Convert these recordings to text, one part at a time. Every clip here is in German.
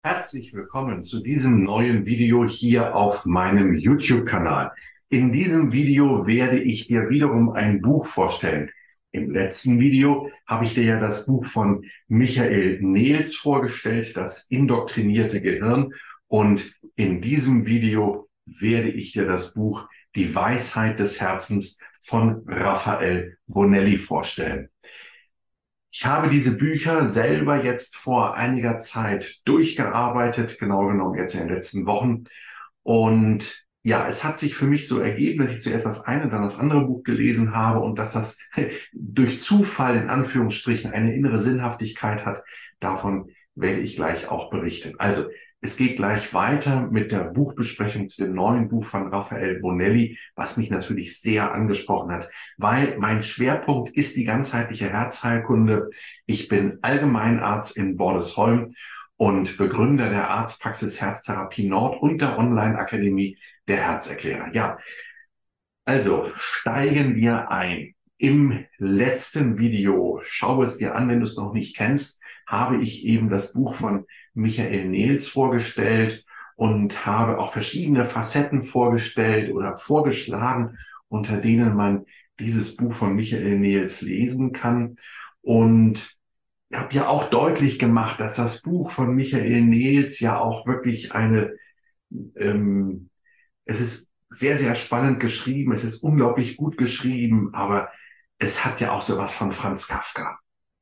Herzlich willkommen zu diesem neuen Video hier auf meinem YouTube-Kanal. In diesem Video werde ich dir wiederum ein Buch vorstellen. Im letzten Video habe ich dir ja das Buch von Michael Nehls vorgestellt, Das indoktrinierte Gehirn. Und in diesem Video werde ich dir das Buch Die Weisheit des Herzens von Raffaele Bonelli vorstellen. Ich habe diese Bücher selber jetzt vor einiger Zeit durchgearbeitet, genau genommen jetzt in den letzten Wochen. Und ja, es hat sich für mich so ergeben, dass ich zuerst das eine, dann das andere Buch gelesen habe und dass das durch Zufall in Anführungsstrichen eine innere Sinnhaftigkeit hat. Davon werde ich gleich auch berichten. Also, es geht gleich weiter mit der Buchbesprechung zu dem neuen Buch von Raffaele Bonelli, was mich natürlich sehr angesprochen hat, weil mein Schwerpunkt ist die ganzheitliche Herzheilkunde. Ich bin Allgemeinarzt in Bordesholm und Begründer der Arztpraxis Herztherapie Nord und der Online-Akademie der Herzerklärer. Ja, also steigen wir ein. Im letzten Video, schau es dir an, wenn du es noch nicht kennst, habe ich eben das Buch von Michael Nehls vorgestellt und habe auch verschiedene Facetten vorgestellt oder vorgeschlagen, unter denen man dieses Buch von Michael Nehls lesen kann. Und ich habe ja auch deutlich gemacht, dass das Buch von Michael Nehls ja auch wirklich ähm, es ist sehr, sehr spannend geschrieben, es ist unglaublich gut geschrieben, aber es hat ja auch sowas von Franz Kafka.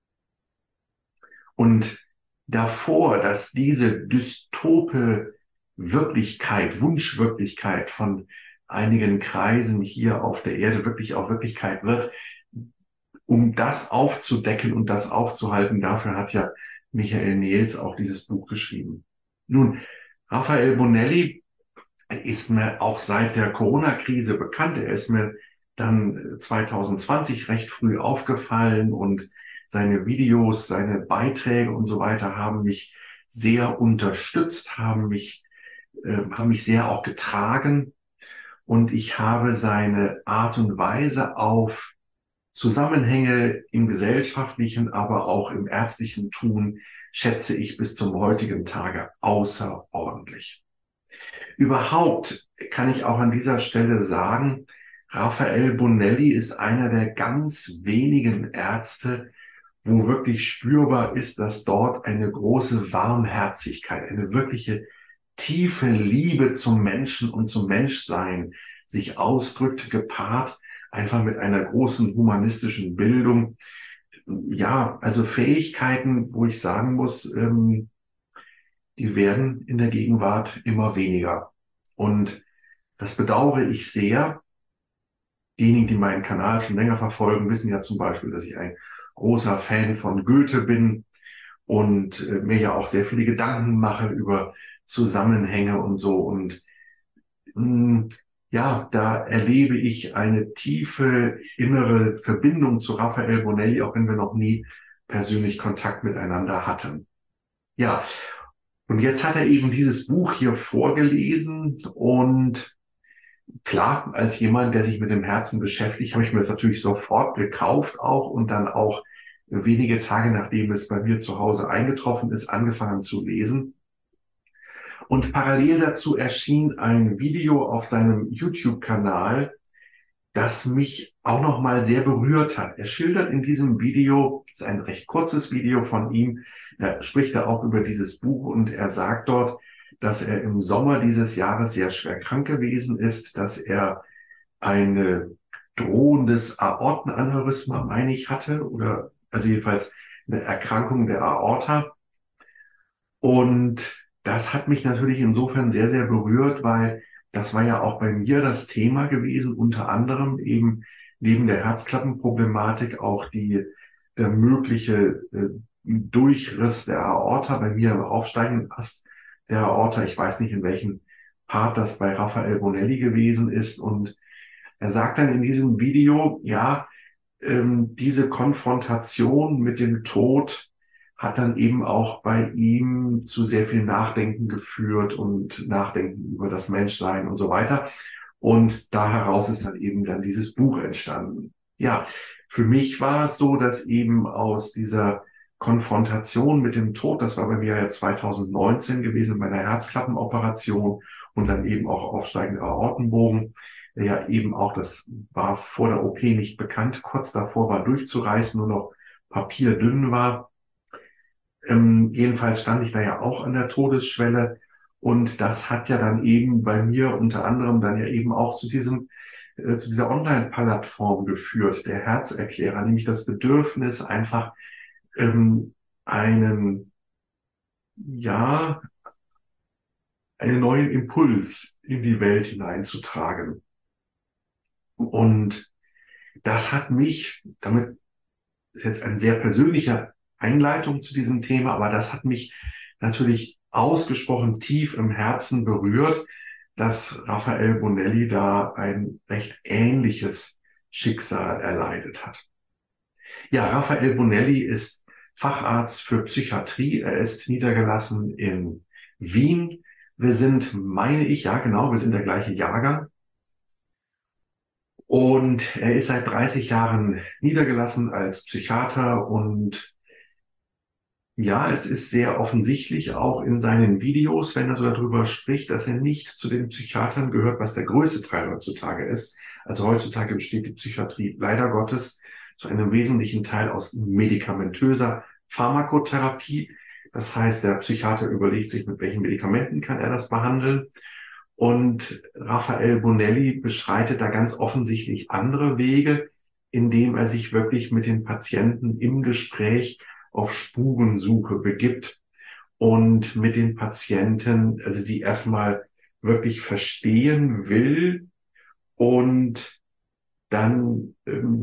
Und davor, dass diese dystope Wirklichkeit, Wunschwirklichkeit von einigen Kreisen hier auf der Erde wirklich auch Wirklichkeit wird, um das aufzudecken und das aufzuhalten, dafür hat ja Michael Nehls auch dieses Buch geschrieben. Nun, Raffaele Bonelli ist mir auch seit der Corona-Krise bekannt. Er ist mir dann 2020 recht früh aufgefallen und seine Videos, seine Beiträge und so weiter haben mich sehr unterstützt, haben mich sehr auch getragen und ich habe seine Art und Weise auf Zusammenhänge im gesellschaftlichen, aber auch im ärztlichen Tun schätze ich bis zum heutigen Tage außerordentlich. Überhaupt kann ich auch an dieser Stelle sagen, Raffaele Bonelli ist einer der ganz wenigen Ärzte, wo wirklich spürbar ist, dass dort eine große Warmherzigkeit, eine wirkliche tiefe Liebe zum Menschen und zum Menschsein sich ausdrückt, gepaart einfach mit einer großen humanistischen Bildung. Ja, also Fähigkeiten, wo ich sagen muss, die werden in der Gegenwart immer weniger. Und das bedauere ich sehr. Diejenigen, die meinen Kanal schon länger verfolgen, wissen ja zum Beispiel, dass ich ein großer Fan von Goethe bin und mir ja auch sehr viele Gedanken mache über Zusammenhänge und so. Und mh, ja, da erlebe ich eine tiefe innere Verbindung zu Raffaele Bonelli, auch wenn wir noch nie persönlich Kontakt miteinander hatten. Ja, und jetzt hat er eben dieses Buch hier vorgelesen und klar, als jemand, der sich mit dem Herzen beschäftigt, habe ich mir das natürlich sofort gekauft auch und dann auch wenige Tage nachdem es bei mir zu Hause eingetroffen ist, angefangen zu lesen. Und parallel dazu erschien ein Video auf seinem YouTube-Kanal, das mich auch nochmal sehr berührt hat. Er schildert in diesem Video, das ist ein recht kurzes Video von ihm, da spricht er auch über dieses Buch und er sagt dort, dass er im Sommer dieses Jahres sehr schwer krank gewesen ist, dass er ein drohendes Aortenaneurysma, meine ich, hatte, oder also jedenfalls eine Erkrankung der Aorta. Und das hat mich natürlich insofern sehr, sehr berührt, weil das war ja auch bei mir das Thema gewesen, unter anderem eben neben der Herzklappenproblematik auch der mögliche Durchriss der Aorta, bei mir im aufsteigenden Ast der Aorta. Ich weiß nicht, in welchem Part das bei Raffaele Bonelli gewesen ist. Und er sagt dann in diesem Video, ja, diese Konfrontation mit dem Tod hat dann eben auch bei ihm zu sehr viel Nachdenken geführt und Nachdenken über das Menschsein und so weiter. Und da heraus ist dann eben dann dieses Buch entstanden. Ja, für mich war es so, dass eben aus dieser Konfrontation mit dem Tod, das war bei mir ja 2019 gewesen, mit meiner Herzklappenoperation und dann eben auch aufsteigender Aortenbogen, der ja eben auch, das war vor der OP nicht bekannt, kurz davor war durchzureißen, nur noch papierdünn war. Jedenfalls stand ich da ja auch an der Todesschwelle und das hat ja dann eben bei mir unter anderem dann ja eben auch zu zu dieser Online-Plattform geführt, der Herzerklärer, nämlich das Bedürfnis einfach einen, ja, einen neuen Impuls in die Welt hineinzutragen. Und das hat mich, damit ist jetzt eine sehr persönliche Einleitung zu diesem Thema, aber das hat mich natürlich ausgesprochen tief im Herzen berührt, dass Raphael Bonelli da ein recht ähnliches Schicksal erleidet hat. Ja, Raphael Bonelli ist Facharzt für Psychiatrie. Er ist niedergelassen in Wien. Wir sind, meine ich, ja genau, wir sind der gleiche Jahrgang. Und er ist seit 30 Jahren niedergelassen als Psychiater und ja, es ist sehr offensichtlich auch in seinen Videos, wenn er so darüber spricht, dass er nicht zu den Psychiatern gehört, was der größte Teil heutzutage ist. Also heutzutage besteht die Psychiatrie leider Gottes zu einem wesentlichen Teil aus medikamentöser Pharmakotherapie. Das heißt, der Psychiater überlegt sich, mit welchen Medikamenten kann er das behandeln. Und Raphael Bonelli beschreitet da ganz offensichtlich andere Wege, indem er sich wirklich mit den Patienten im Gespräch auf Spurensuche begibt und mit den Patienten, also sie erstmal wirklich verstehen will und dann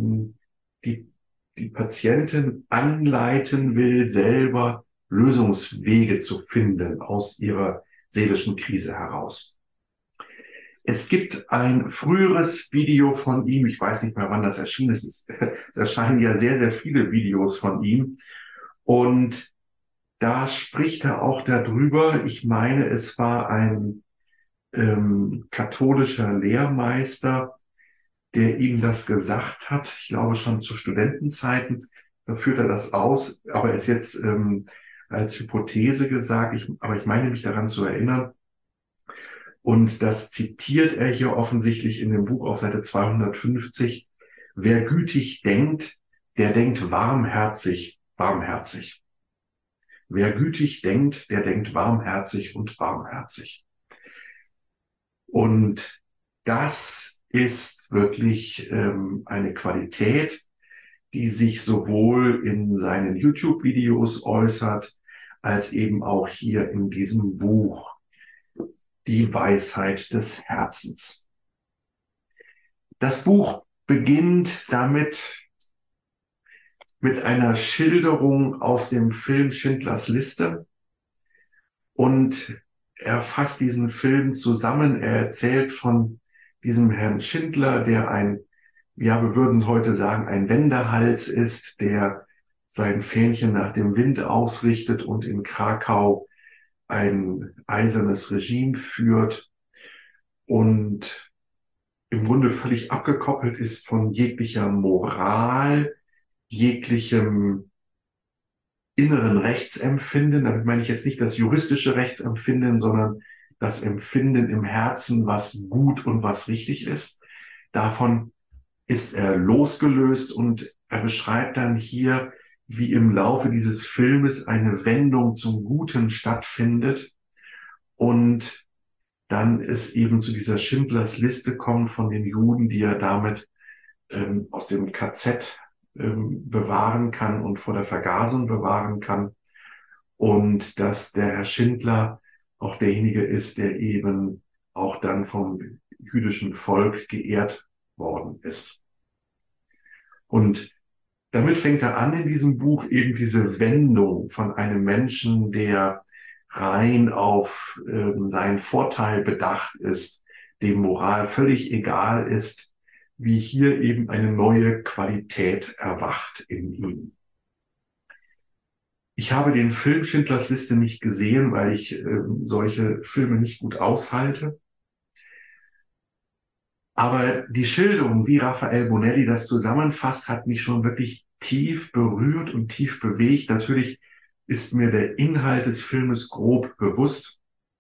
die Patienten anleiten will, selber Lösungswege zu finden aus ihrer seelischen Krise heraus. Es gibt ein früheres Video von ihm, ich weiß nicht mehr, wann das erschienen ist. Es erscheinen ja sehr, sehr viele Videos von ihm. Und da spricht er auch darüber, ich meine, es war ein katholischer Lehrmeister, der ihm das gesagt hat. Ich glaube schon zu Studentenzeiten, da führt er das aus, aber ist jetzt als Hypothese gesagt, aber ich meine mich daran zu erinnern. Und das zitiert er hier offensichtlich in dem Buch auf Seite 250. Wer gütig denkt, der denkt warmherzig, warmherzig. Wer gütig denkt, der denkt warmherzig und warmherzig. Und das ist wirklich eine Qualität, die sich sowohl in seinen YouTube-Videos äußert, als eben auch hier in diesem Buch, Die Weisheit des Herzens. Das Buch beginnt damit mit einer Schilderung aus dem Film Schindlers Liste und er fasst diesen Film zusammen. Er erzählt von diesem Herrn Schindler, der ja, wir würden heute sagen, ein Wendehals ist, der sein Fähnchen nach dem Wind ausrichtet und in Krakau ein eisernes Regime führt und im Grunde völlig abgekoppelt ist von jeglicher Moral, jeglichem inneren Rechtsempfinden. Damit meine ich jetzt nicht das juristische Rechtsempfinden, sondern das Empfinden im Herzen, was gut und was richtig ist. Davon ist er losgelöst und er beschreibt dann hier, wie im Laufe dieses Filmes eine Wendung zum Guten stattfindet und dann es eben zu dieser Schindlers Liste kommt von den Juden, die er damit aus dem KZ bewahren kann und vor der Vergasung bewahren kann. Und dass der Herr Schindler auch derjenige ist, der eben auch dann vom jüdischen Volk geehrt worden ist. Und damit fängt er an in diesem Buch eben diese Wendung von einem Menschen, der rein auf seinen Vorteil bedacht ist, dem Moral völlig egal ist, wie hier eben eine neue Qualität erwacht in ihm. Ich habe den Film Schindlers Liste nicht gesehen, weil ich solche Filme nicht gut aushalte. Aber die Schilderung, wie Raphael Bonelli das zusammenfasst, hat mich schon wirklich tief berührt und tief bewegt. Natürlich ist mir der Inhalt des Filmes grob bewusst.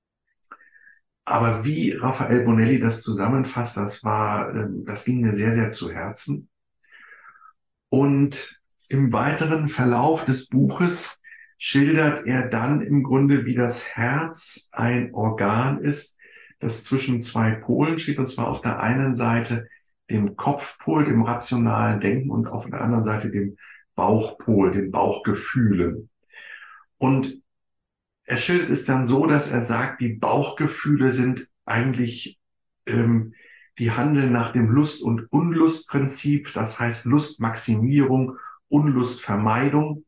Aber wie Raphael Bonelli das zusammenfasst, das ging mir sehr, sehr zu Herzen. Und im weiteren Verlauf des Buches schildert er dann im Grunde, wie das Herz ein Organ ist, das zwischen zwei Polen steht, und zwar auf der einen Seite dem Kopfpol, dem rationalen Denken, und auf der anderen Seite dem Bauchpol, den Bauchgefühlen. Und er schildert es dann so, dass er sagt, die Bauchgefühle sind eigentlich, die handeln nach dem Lust- und Unlustprinzip, das heißt Lustmaximierung, Unlustvermeidung.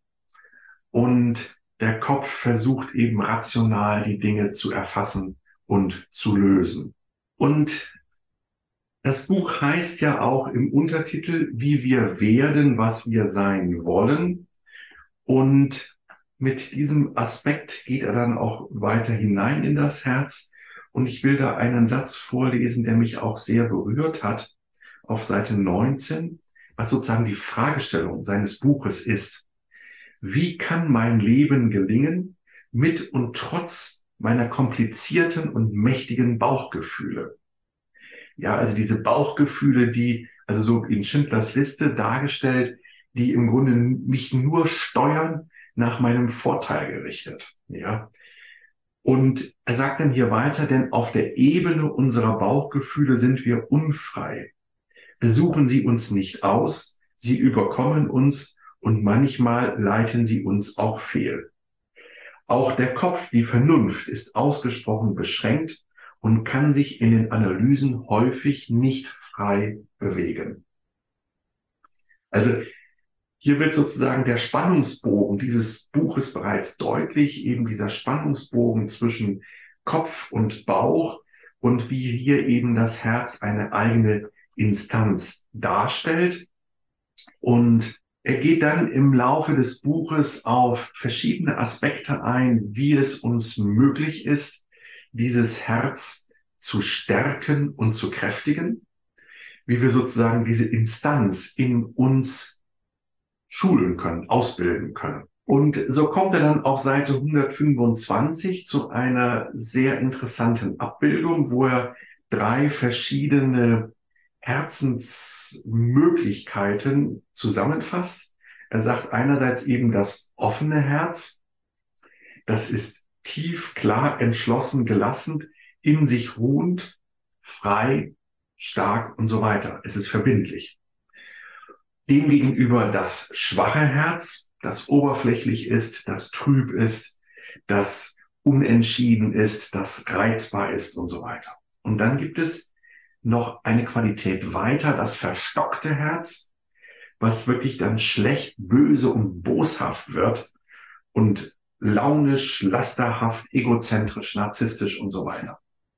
Und der Kopf versucht eben rational die Dinge zu erfassen und zu lösen. Und das Buch heißt ja auch im Untertitel, wie wir werden, was wir sein wollen. Und mit diesem Aspekt geht er dann auch weiter hinein in das Herz. Und ich will da einen Satz vorlesen, der mich auch sehr berührt hat, auf Seite 19, was sozusagen die Fragestellung seines Buches ist. Wie kann mein Leben gelingen mit und trotz meiner komplizierten und mächtigen Bauchgefühle? Ja, also diese Bauchgefühle, also so in Schindlers Liste dargestellt, die im Grunde mich nur steuern, nach meinem Vorteil gerichtet. Ja. Und er sagt dann hier weiter, denn auf der Ebene unserer Bauchgefühle sind wir unfrei. Besuchen sie uns nicht aus, sie überkommen uns und manchmal leiten sie uns auch fehl. Auch der Kopf, die Vernunft, ist ausgesprochen beschränkt und kann sich in den Analysen häufig nicht frei bewegen. Also hier wird sozusagen der Spannungsbogen dieses Buches bereits deutlich, eben dieser Spannungsbogen zwischen Kopf und Bauch, und wie hier eben das Herz eine eigene Instanz darstellt. Und er geht dann im Laufe des Buches auf verschiedene Aspekte ein, wie es uns möglich ist, dieses Herz zu stärken und zu kräftigen, wie wir sozusagen diese Instanz in uns schulen können, ausbilden können. Und so kommt er dann auf Seite 125 zu einer sehr interessanten Abbildung, wo er 3 verschiedene Herzensmöglichkeiten zusammenfasst. Er sagt einerseits eben das offene Herz, das ist tief, klar, entschlossen, gelassen, in sich ruhend, frei, stark und so weiter. Es ist verbindlich. Demgegenüber das schwache Herz, das oberflächlich ist, das trüb ist, das unentschieden ist, das reizbar ist und so weiter. Und dann gibt es noch eine Qualität weiter, das verstockte Herz, was wirklich dann schlecht, böse und boshaft wird und launisch, lasterhaft, egozentrisch, narzisstisch und so weiter.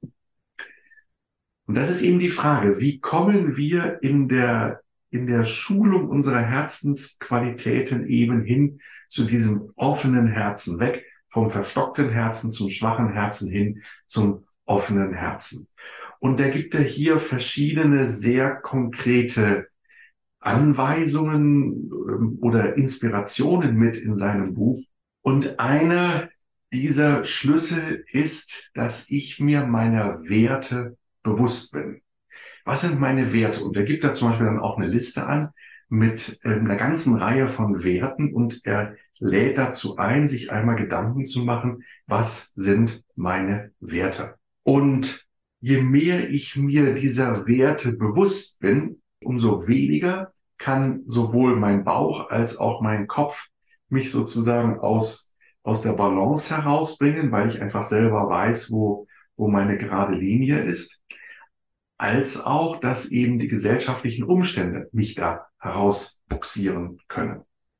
Und das ist eben die Frage, wie kommen wir in der Schulung unserer Herzensqualitäten eben hin zu diesem offenen Herzen, weg vom verstockten Herzen zum schwachen Herzen hin zum offenen Herzen. Und da gibt er hier verschiedene sehr konkrete Anweisungen oder Inspirationen mit in seinem Buch. Und einer dieser Schlüssel ist, dass ich mir meiner Werte bewusst bin. Was sind meine Werte? Und er gibt da zum Beispiel dann auch eine Liste an mit einer ganzen Reihe von Werten, und er lädt dazu ein, sich einmal Gedanken zu machen, was sind meine Werte? Und je mehr ich mir dieser Werte bewusst bin, umso weniger kann sowohl mein Bauch als auch mein Kopf mich sozusagen aus der Balance herausbringen, weil ich einfach selber weiß, wo meine gerade Linie ist, als auch, dass eben die gesellschaftlichen Umstände mich da herausbuxieren können.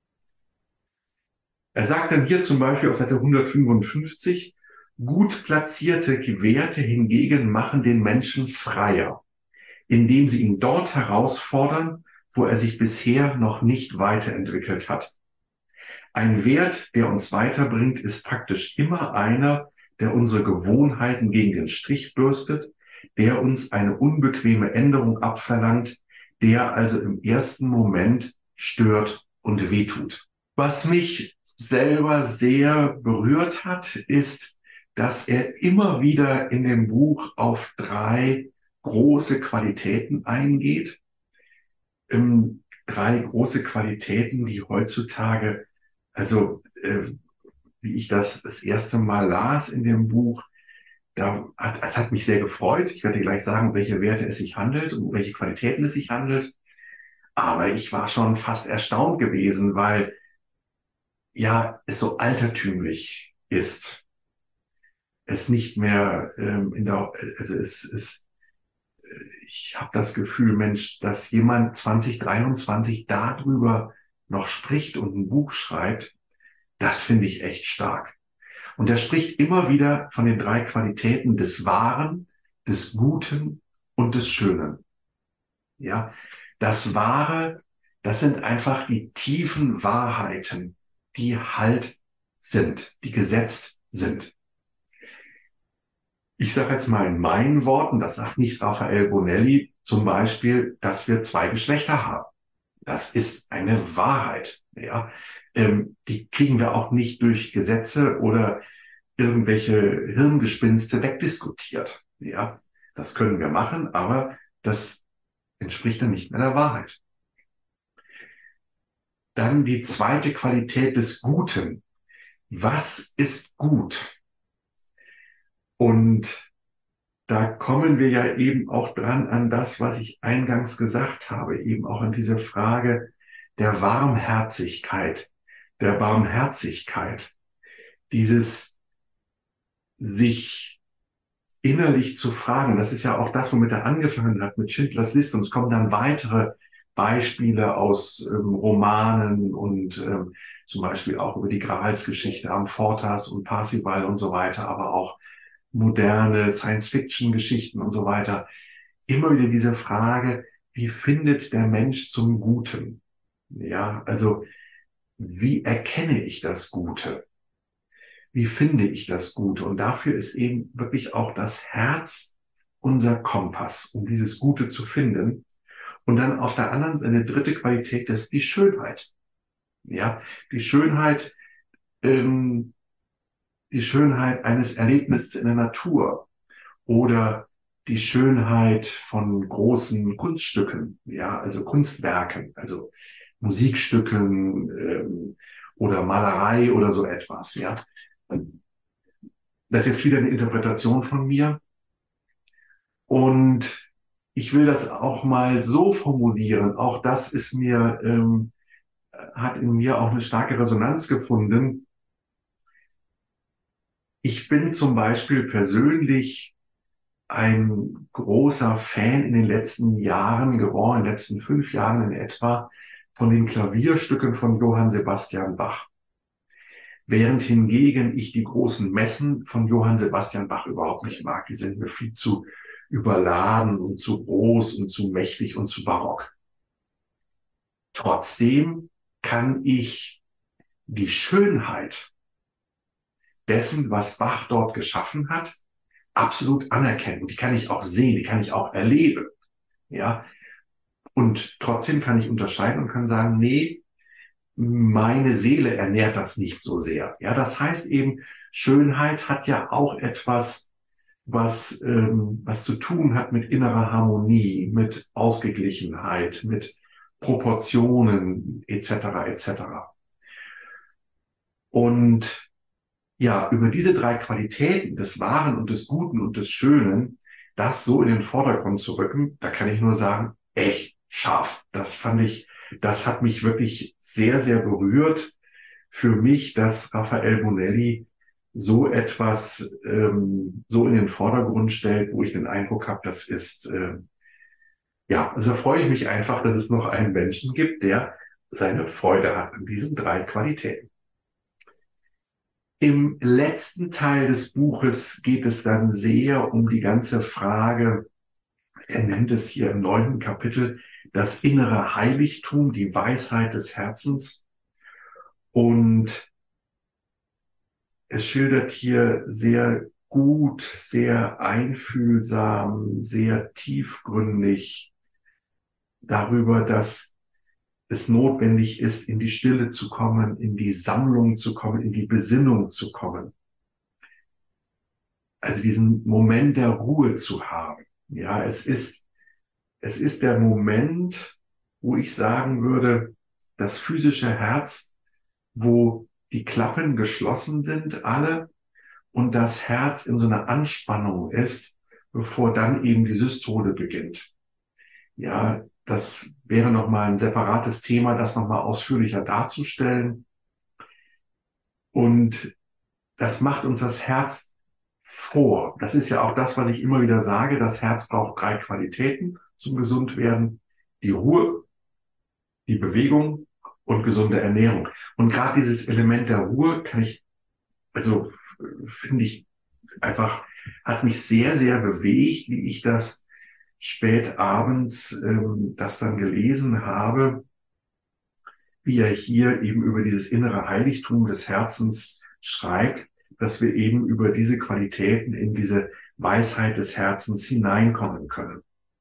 Er sagt dann hier zum Beispiel auf Seite 155, gut platzierte Werte hingegen machen den Menschen freier, indem sie ihn dort herausfordern, wo er sich bisher noch nicht weiterentwickelt hat. Ein Wert, der uns weiterbringt, ist praktisch immer einer, der unsere Gewohnheiten gegen den Strich bürstet, der uns eine unbequeme Änderung abverlangt, der also im ersten Moment stört und wehtut. Was mich selber sehr berührt hat, ist, dass er immer wieder in dem Buch auf 3 große Qualitäten eingeht. 3 große Qualitäten, die heutzutage, also wie ich das erste Mal las in dem Buch, es hat mich sehr gefreut. Ich werde gleich sagen, um welche Werte es sich handelt und um welche Qualitäten es sich handelt. Aber ich war schon fast erstaunt gewesen, weil ja es so altertümlich ist. Es nicht mehr also ich habe das Gefühl, Mensch, dass jemand 2023 darüber noch spricht und ein Buch schreibt, das finde ich echt stark. Und er spricht immer wieder von den 3 Qualitäten des Wahren, des Guten und des Schönen. Ja, das Wahre, das sind einfach die tiefen Wahrheiten, die halt sind, die gesetzt sind. Ich sage jetzt mal in meinen Worten, das sagt nicht Raffaele Bonelli, zum Beispiel, dass wir 2 Geschlechter haben. Das ist eine Wahrheit. Ja, die kriegen wir auch nicht durch Gesetze oder irgendwelche Hirngespinste wegdiskutiert. Ja, das können wir machen, aber das entspricht dann nicht mehr der Wahrheit. Dann die zweite Qualität des Guten. Was ist gut? Und da kommen wir ja eben auch dran an das, was ich eingangs gesagt habe, eben auch an diese Frage der Warmherzigkeit, dieses sich innerlich zu fragen. Das ist ja auch das, womit er angefangen hat mit Schindlers Liste. Und es kommen dann weitere Beispiele aus Romanen und zum Beispiel auch über die Gralsgeschichte Amfortas und Parzival und so weiter, aber auch moderne Science-Fiction-Geschichten und so weiter. Immer wieder diese Frage, wie findet der Mensch zum Guten? Ja, also wie erkenne ich das Gute? Wie finde ich das Gute? Und dafür ist eben wirklich auch das Herz unser Kompass, um dieses Gute zu finden. Und dann auf der anderen Seite eine dritte Qualität, das ist die Schönheit. Ja, die Schönheit, ähm, die Schönheit eines Erlebnisses in der Natur oder die Schönheit von großen Kunststücken, ja, also Kunstwerken, also Musikstücken oder Malerei oder so etwas, ja. Das ist jetzt wieder eine Interpretation von mir. Und ich will das auch mal so formulieren. Auch das ist mir, hat in mir auch eine starke Resonanz gefunden. Ich bin zum Beispiel persönlich ein großer Fan in den letzten Jahren geworden, in den letzten 5 Jahren in etwa, von den Klavierstücken von Johann Sebastian Bach. Während hingegen ich die großen Messen von Johann Sebastian Bach überhaupt nicht mag. Die sind mir viel zu überladen und zu groß und zu mächtig und zu barock. Trotzdem kann ich die Schönheit dessen, was Bach dort geschaffen hat, absolut anerkennen. Und die kann ich auch sehen, die kann ich auch erleben. Ja. Und trotzdem kann ich unterscheiden und kann sagen, nee, meine Seele ernährt das nicht so sehr. Ja, das heißt eben, Schönheit hat ja auch etwas, was zu tun hat mit innerer Harmonie, mit Ausgeglichenheit, mit Proportionen etc. etc. Und ja, über diese 3 Qualitäten des Wahren und des Guten und des Schönen, das so in den Vordergrund zu rücken, da kann ich nur sagen, echt scharf. Das hat mich wirklich sehr, sehr berührt. Für mich, dass Raffaele Bonelli so etwas so in den Vordergrund stellt, wo ich den Eindruck habe, das ist, ja, also freue ich mich einfach, dass es noch einen Menschen gibt, der seine Freude hat an diesen 3 Qualitäten. Im letzten Teil des Buches geht es dann sehr um die ganze Frage, er nennt es hier im 9. Kapitel, das innere Heiligtum, die Weisheit des Herzens. Und es schildert hier sehr gut, sehr einfühlsam, sehr tiefgründig darüber, dass es notwendig ist, in die Stille zu kommen, in die Sammlung zu kommen, in die Besinnung zu kommen. Also diesen Moment der Ruhe zu haben. Ja, es ist der Moment, wo ich sagen würde, das physische Herz, wo die Klappen geschlossen sind, alle, und das Herz in so einer Anspannung ist, bevor dann eben die Systole beginnt. Ja, das wäre nochmal ein separates Thema, das nochmal ausführlicher darzustellen. Und das macht uns das Herz vor. Das ist ja auch das, was ich immer wieder sage. Das Herz braucht 3 Qualitäten zum Gesundwerden: die Ruhe, die Bewegung und gesunde Ernährung. Und gerade dieses Element der Ruhe also finde ich einfach, hat mich sehr, sehr bewegt, wie ich das spät abends das dann gelesen habe, wie er hier eben über dieses innere Heiligtum des Herzens schreibt, dass wir eben über diese Qualitäten in diese Weisheit des Herzens hineinkommen können.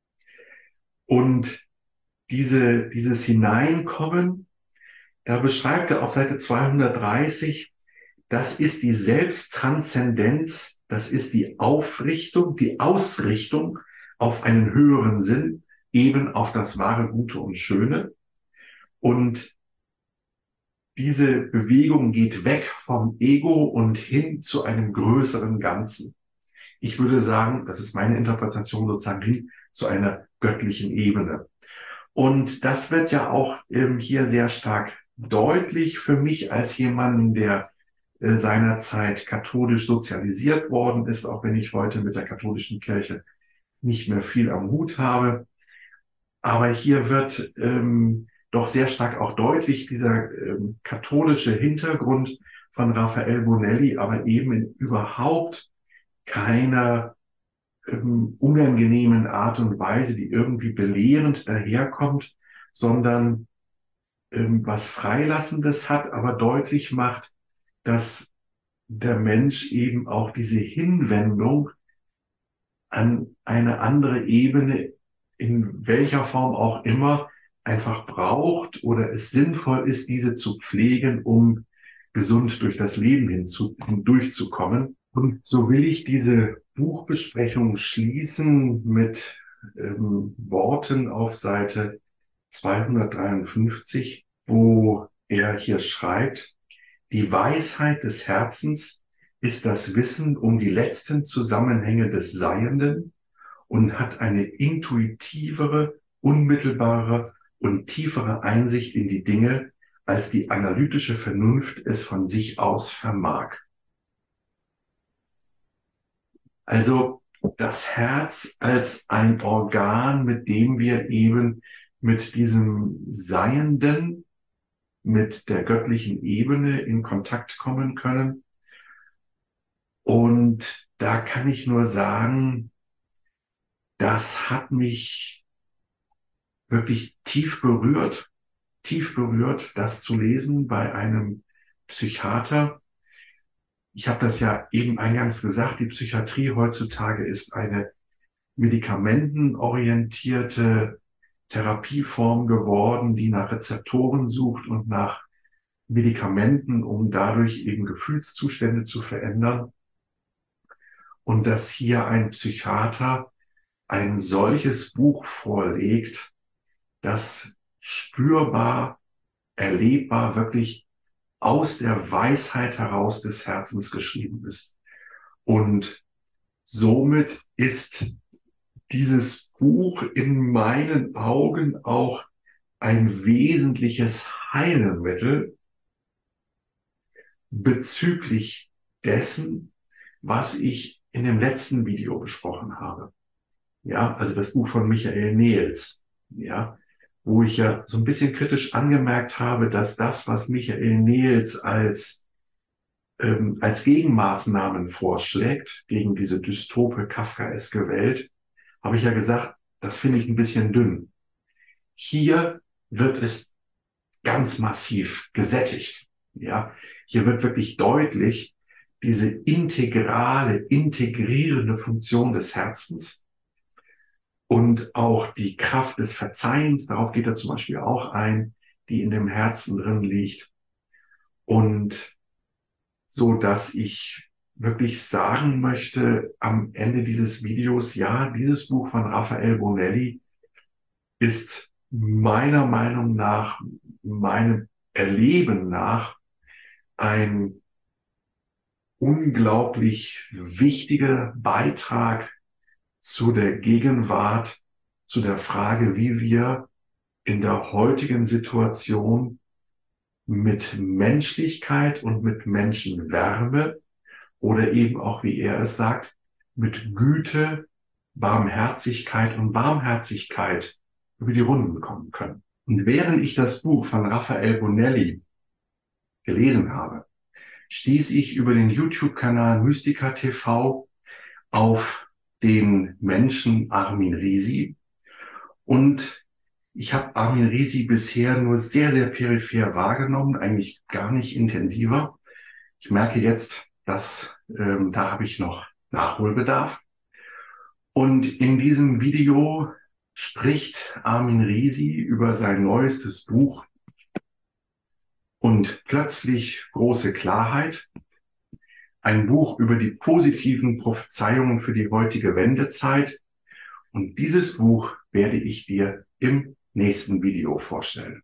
Und dieses Hineinkommen, da beschreibt er auf Seite 230, das ist die Selbsttranszendenz, das ist die Aufrichtung, die Ausrichtung auf einen höheren Sinn, eben auf das wahre, Gute und Schöne. Und diese Bewegung geht weg vom Ego und hin zu einem größeren Ganzen. Ich würde sagen, das ist meine Interpretation, sozusagen hin zu einer göttlichen Ebene. Und das wird ja auch hier sehr stark deutlich für mich als jemanden, der seinerzeit katholisch sozialisiert worden ist, auch wenn ich heute mit der katholischen Kirche nicht mehr viel am Hut habe. Aber hier wird doch sehr stark auch deutlich dieser katholische Hintergrund von Raphael Bonelli, aber eben in überhaupt keiner unangenehmen Art und Weise, die irgendwie belehrend daherkommt, sondern was Freilassendes hat, aber deutlich macht, dass der Mensch eben auch diese Hinwendung an eine andere Ebene, in welcher Form auch immer, einfach braucht oder es sinnvoll ist, diese zu pflegen, um gesund durch das Leben hindurchzukommen. Und so will ich diese Buchbesprechung schließen mit Worten auf Seite 253, wo er hier schreibt: Die Weisheit des Herzens ist das Wissen um die letzten Zusammenhänge des Seienden und hat eine intuitivere, unmittelbare und tiefere Einsicht in die Dinge, als die analytische Vernunft es von sich aus vermag. Also das Herz als ein Organ, mit dem wir eben mit diesem Seienden, mit der göttlichen Ebene in Kontakt kommen können. Und da kann ich nur sagen, das hat mich wirklich tief berührt, das zu lesen bei einem Psychiater. Ich habe das ja eben eingangs gesagt, die Psychiatrie heutzutage ist eine medikamentenorientierte Therapieform geworden, die nach Rezeptoren sucht und nach Medikamenten, um dadurch eben Gefühlszustände zu verändern. Und dass hier ein Psychiater ein solches Buch vorlegt, das spürbar, erlebbar wirklich aus der Weisheit heraus des Herzens geschrieben ist. Und somit ist dieses Buch in meinen Augen auch ein wesentliches Heilmittel bezüglich dessen, was ich in dem letzten Video besprochen habe. Ja, also das Buch von Michael Nehls, ja, wo ich ja so ein bisschen kritisch angemerkt habe, dass das, was Michael Nehls als Gegenmaßnahmen vorschlägt gegen diese dystope, kafkaeske Welt, habe ich ja gesagt, das finde ich ein bisschen dünn. Hier wird es ganz massiv gesättigt. Ja, hier wird wirklich deutlich, diese integrierende Funktion des Herzens und auch die Kraft des Verzeihens, darauf geht er zum Beispiel auch ein, die in dem Herzen drin liegt. Und so, dass ich wirklich sagen möchte am Ende dieses Videos, ja, dieses Buch von Raffaele Bonelli ist meiner Meinung nach, meinem Erleben nach, ein unglaublich wichtiger Beitrag zu der Gegenwart, zu der Frage, wie wir in der heutigen Situation mit Menschlichkeit und mit Menschenwärme oder eben auch, wie er es sagt, mit Güte, Barmherzigkeit und Warmherzigkeit über die Runden kommen können. Und während ich das Buch von Raffaele Bonelli gelesen habe, stieß ich über den YouTube-Kanal Mystica TV auf den Menschen Armin Risi. Und ich habe Armin Risi bisher nur sehr, sehr peripher wahrgenommen, eigentlich gar nicht intensiver. Ich merke jetzt, dass da habe ich noch Nachholbedarf. Und in diesem Video spricht Armin Risi über sein neuestes Buch und plötzlich große Klarheit. Ein Buch über die positiven Prophezeiungen für die heutige Wendezeit. Und dieses Buch werde ich dir im nächsten Video vorstellen.